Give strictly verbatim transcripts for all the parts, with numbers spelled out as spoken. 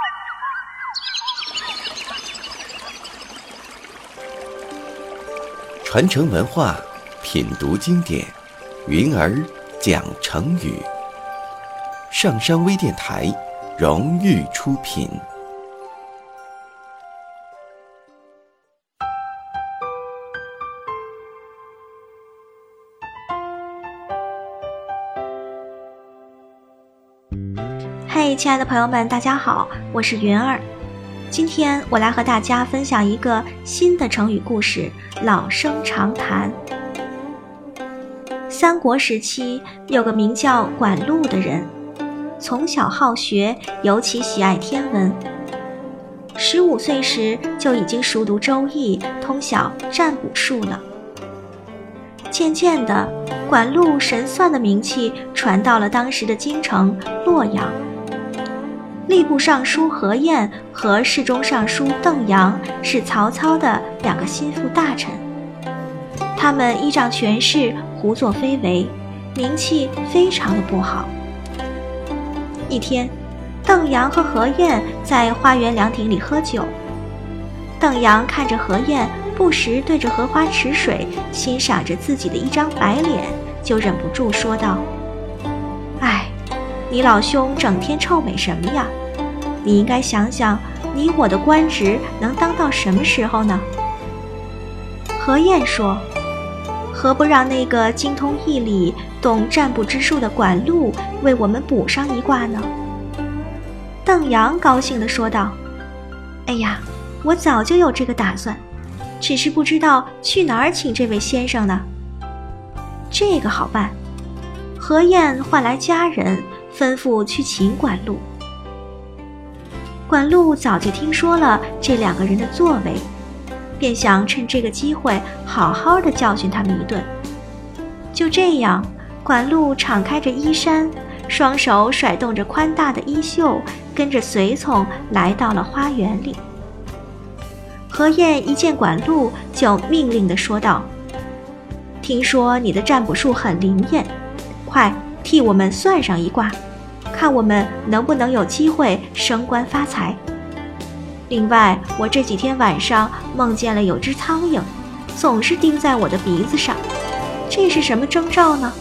传承文化，品读经典，云儿讲成语。上山微电台荣誉出品。 嘿，亲爱的朋友们，大家好，我是云儿。今天我来和大家分享一个新的成语故事——老生常谈。三国时期有个名叫管路的人，从小好学，尤其喜爱天文。十五岁时就已经熟读周易，通晓占卜术了。渐渐的，管路神算的名气传到了当时的京城洛阳。吏部尚书何晏和侍中尚书邓阳是曹操的两个心腹大臣，他们依仗权势胡作非为，名气非常的不好。一天，邓阳和何晏在花园凉亭里喝酒，邓阳看着何晏不时对着荷花池水欣赏着自己的一张白脸，就忍不住说道：哎，你老兄整天臭美什么呀？你应该想想，你我的官职能当到什么时候呢？何晏说：何不让那个精通易理、懂占卜之术的管路为我们卜上一卦呢？邓阳高兴地说道：哎呀，我早就有这个打算，只是不知道去哪儿请这位先生呢。这个好办。何晏唤来家人，吩咐去请管路。管路早就听说了这两个人的作为，便想趁这个机会好好的教训他们一顿。就这样，管路敞开着衣衫，双手甩动着宽大的衣袖，跟着随从来到了花园里。何晏一见管路，就命令地说道：听说你的占卜术很灵验，快替我们算上一卦，看我们能不能有机会升官发财。另外，我这几天晚上梦见了有只苍蝇，总是叮在我的鼻子上，这是什么征兆呢？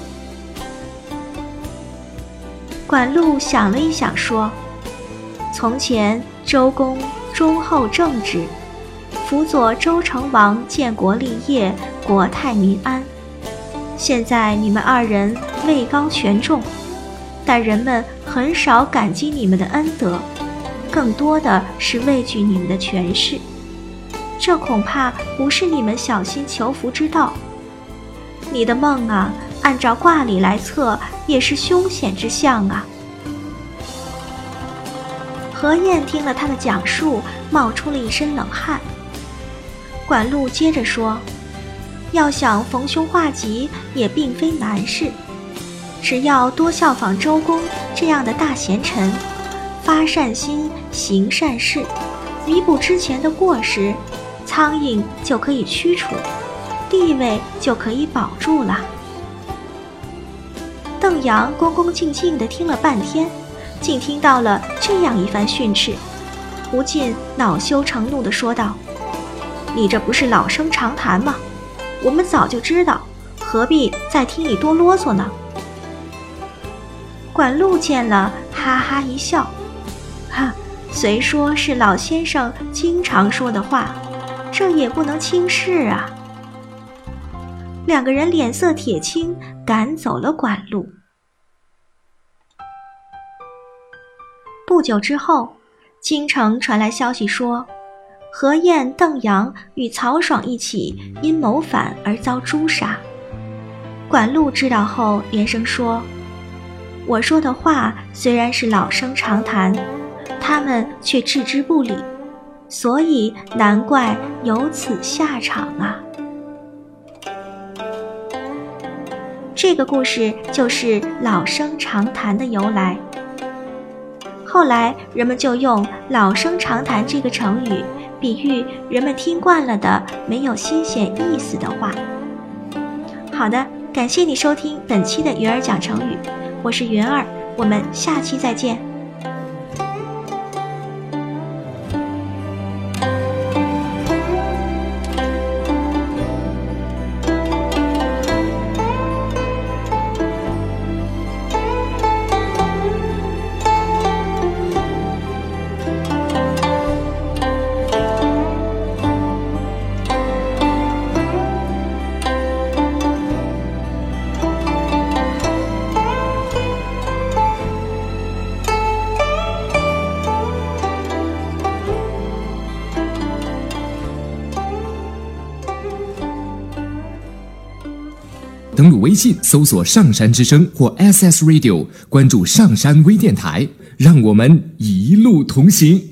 管路想了一想说：从前周公忠厚正直，辅佐周成王建国立业，国泰民安。现在你们二人位高权重，但人们很少感激你们的恩德，更多的是畏惧你们的权势，这恐怕不是你们小心求福之道。你的梦啊，按照卦理来测，也是凶险之象啊。何晏听了他的讲述，冒出了一身冷汗。管路接着说：要想逢凶化吉，也并非难事，只要多效仿周公这样的大贤臣，发善心，行善事，弥补之前的过失，苍蝇就可以驱除，地位就可以保住了。邓阳恭恭敬敬地听了半天，竟听到了这样一番训斥，不禁恼羞成怒地说道：你这不是老生常谈吗？我们早就知道，何必再听你多啰嗦呢？管路见了，哈哈一笑：哈，虽说是老先生经常说的话，这也不能轻视啊。两个人脸色铁青，赶走了管路。不久之后，京城传来消息说，何晏、邓阳与曹爽一起因谋反而遭诛杀。管路知道后连声说：我说的话虽然是老生常谈，他们却置之不理，所以难怪有此下场啊。这个故事就是老生常谈的由来。后来人们就用老生常谈这个成语比喻人们听惯了的没有新鲜意思的话。好的，感谢你收听本期的云儿讲成语，我是云儿，我们下期再见。 登录微信搜索上山之声或 S S Radio， 关注上山微电台，让我们一路同行。